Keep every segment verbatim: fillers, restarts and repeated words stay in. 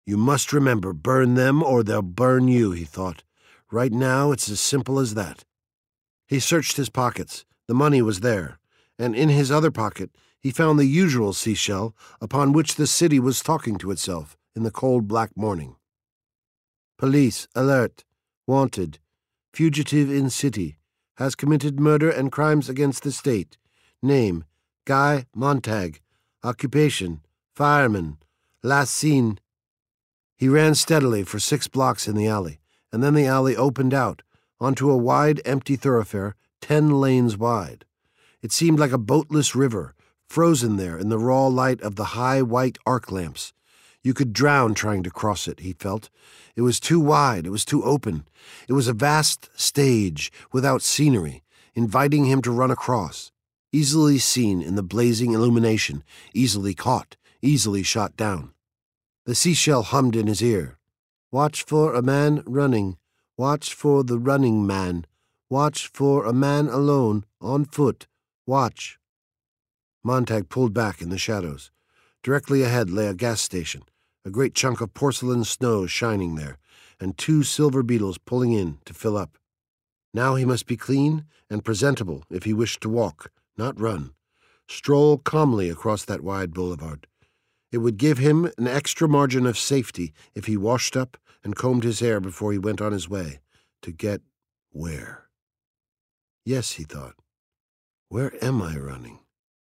You must remember, burn them or they'll burn you, he thought. Right now, it's as simple as that. He searched his pockets. The money was there, and in his other pocket he found the usual seashell upon which the city was talking to itself in the cold black morning. Police, alert, wanted, fugitive in city, has committed murder and crimes against the state. Name, Guy Montag. Occupation, fireman. Last seen. He ran steadily for six blocks in the alley, and then the alley opened out onto a wide, empty thoroughfare, ten lanes wide. It seemed like a boatless river, frozen there in the raw light of the high white arc lamps. You could drown trying to cross it, he felt. It was too wide, it was too open. It was a vast stage without scenery, inviting him to run across, easily seen in the blazing illumination, easily caught, easily shot down. The seashell hummed in his ear. Watch for a man running. Watch for the running man. Watch for a man alone, on foot. Watch. Montag pulled back in the shadows. Directly ahead lay a gas station, a great chunk of porcelain snow shining there, and two silver beetles pulling in to fill up. Now he must be clean and presentable if he wished to walk, not run. Stroll calmly across that wide boulevard. It would give him an extra margin of safety if he washed up and combed his hair before he went on his way. To get where? Yes, he thought. Where am I running?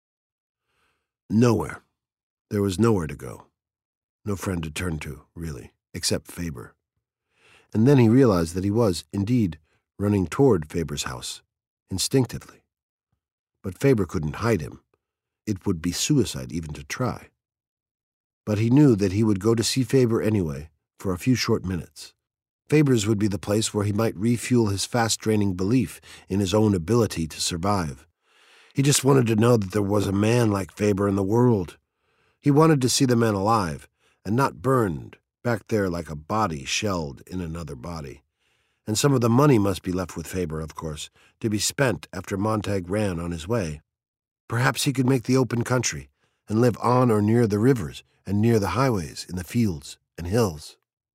Nowhere. There was nowhere to go. No friend to turn to, really, except Faber. And then he realized that he was, indeed, running toward Faber's house, instinctively. But Faber couldn't hide him. It would be suicide even to try. But he knew that he would go to see Faber anyway, for a few short minutes. Faber's would be the place where he might refuel his fast-draining belief in his own ability to survive. He just wanted to know that there was a man like Faber in the world. He wanted to see the man alive, and not burned, back there like a body shelled in another body. And some of the money must be left with Faber, of course, to be spent after Montag ran on his way. Perhaps he could make the open country, and live on or near the rivers, and near the highways, in the fields and hills.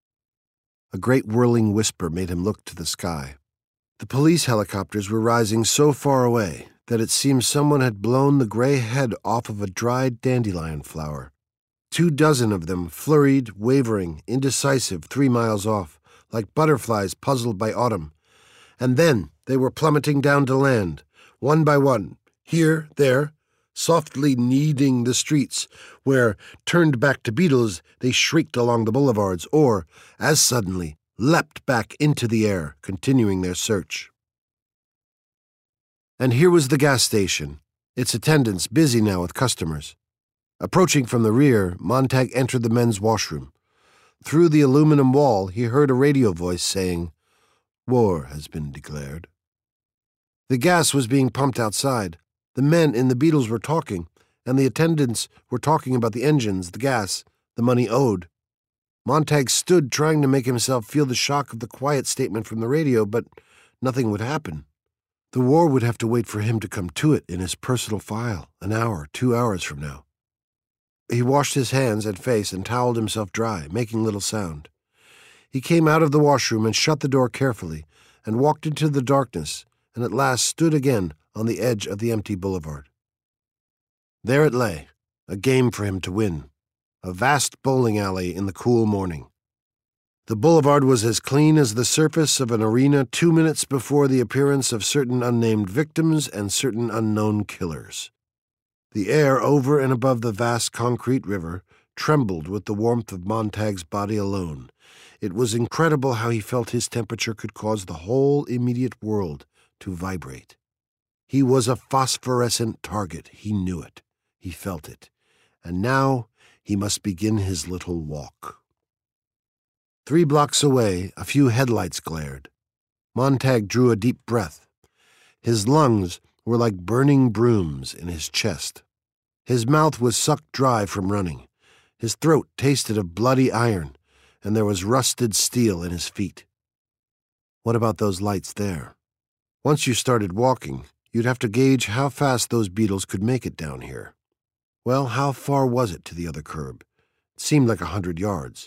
A great whirling whisper made him look to the sky. The police helicopters were rising so far away that it seemed someone had blown the gray head off of a dried dandelion flower. Two dozen of them flurried, wavering, indecisive, three miles off, like butterflies puzzled by autumn. And then they were plummeting down to land, one by one, here, there, softly kneading the streets, where, turned back to beetles, they shrieked along the boulevards, or, as suddenly, leapt back into the air, continuing their search. And here was the gas station, its attendants busy now with customers. Approaching from the rear, Montag entered the men's washroom. Through the aluminum wall, he heard a radio voice saying, "War has been declared." The gas was being pumped outside. The men in the beetles were talking, and the attendants were talking about the engines, the gas, the money owed. Montag stood trying to make himself feel the shock of the quiet statement from the radio, but nothing would happen. The war would have to wait for him to come to it in his personal file, an hour, two hours from now. He washed his hands and face and toweled himself dry, making little sound. He came out of the washroom and shut the door carefully, and walked into the darkness, and at last stood again on the edge of the empty boulevard. There it lay, a game for him to win, a vast bowling alley in the cool morning. The boulevard was as clean as the surface of an arena two minutes before the appearance of certain unnamed victims and certain unknown killers. The air over and above the vast concrete river trembled with the warmth of Montag's body alone. It was incredible how he felt his temperature could cause the whole immediate world to vibrate. He was a phosphorescent target. He knew it. He felt it. And now he must begin his little walk. Three blocks away, a few headlights glared. Montag drew a deep breath. His lungs were like burning brooms in his chest. His mouth was sucked dry from running. His throat tasted of bloody iron, and there was rusted steel in his feet. What about those lights there? Once you started walking, you'd have to gauge how fast those beetles could make it down here. Well, how far was it to the other curb? It seemed like a hundred yards.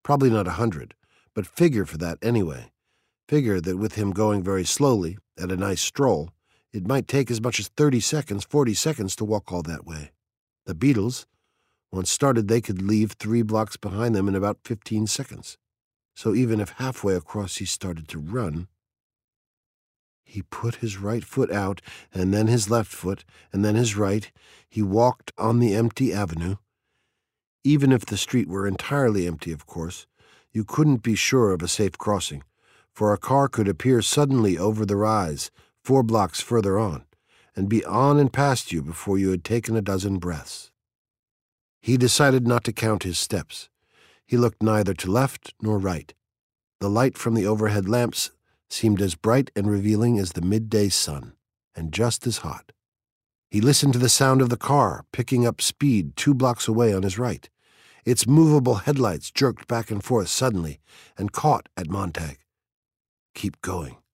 Probably not a hundred, but figure for that anyway. Figure that with him going very slowly, at a nice stroll, it might take as much as thirty seconds, forty seconds to walk all that way. The Beatles, once started, they could leave three blocks behind them in about fifteen seconds. So even if halfway across he started to run, he put his right foot out, and then his left foot, and then his right. He walked on the empty avenue. Even if the street were entirely empty, of course, you couldn't be sure of a safe crossing, for a car could appear suddenly over the rise, four blocks further on, and be on and past you before you had taken a dozen breaths. He decided not to count his steps. He looked neither to left nor right. The light from the overhead lamps seemed as bright and revealing as the midday sun, and just as hot. He listened to the sound of the car picking up speed two blocks away on his right. Its movable headlights jerked back and forth suddenly and caught at Montag. Keep going,